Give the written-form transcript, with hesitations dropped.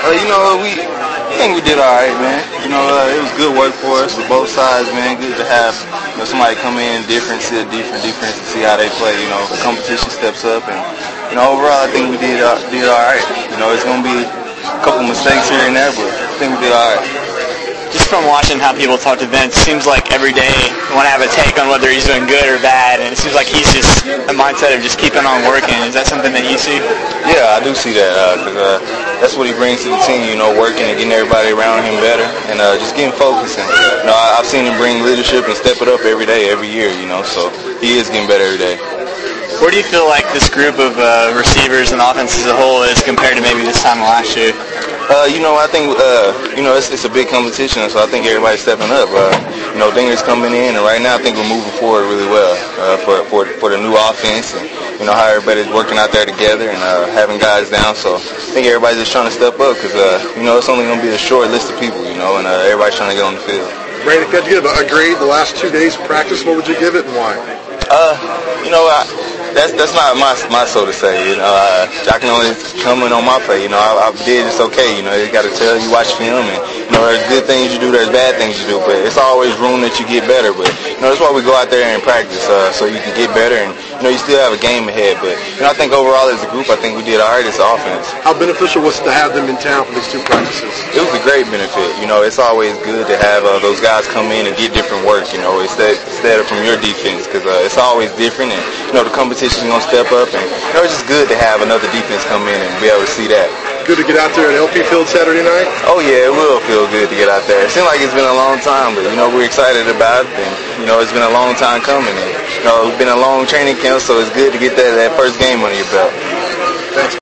I think we did all right, man. It was good work for us for both sides, man. Good to have somebody come in different, see a different defense, and see how they play. The competition steps up, and overall, I think we did all right. It's gonna be a couple mistakes here and there, but I think we did all right. Just from watching how people talk to Vince, it seems like every day you want to have a take on whether he's doing good or bad, and it seems like he's just a mindset of just keeping on working. Is that something that you see? Yeah, I do see that, because that's what he brings to the team, working and getting everybody around him better, and just getting focused. And, I've seen him bring leadership and step it up every day, every year, so he is getting better every day. Where do you feel like this group of receivers and offense as a whole is compared to maybe this time last year? I think, it's a big competition, so I think everybody's stepping up. Dinger's coming in, and right now I think we're moving forward really well for the new offense, and, how everybody's working out there together and having guys down. So I think everybody's just trying to step up because, it's only going to be a short list of people, and everybody's trying to get on the field. Brandon, if you had to give a grade the last 2 days of practice, what would you give it and why? That's not my so to say. I can only comment on my play. I did just okay. You got to tell you watch film, and there's good things you do, there's bad things you do, but it's always room that you get better. But that's why we go out there and practice so you can get better, and you still have a game ahead. But I think overall as a group, I think we did all right as an offense. How beneficial was it to have them in town for these 2 practices? It was a great benefit. It's always good to have those guys come in and get different work. Instead of from your defense, because it's always different, and the competition is going to step up, and it's just good to have another defense come in and be able to see that. Good to get out there at LP Field Saturday night? Oh yeah, it will feel good to get out there. It seems like it's been a long time, but we're excited about it, and it's been a long time coming, and it's been a long training camp, so it's good to get that first game under your belt.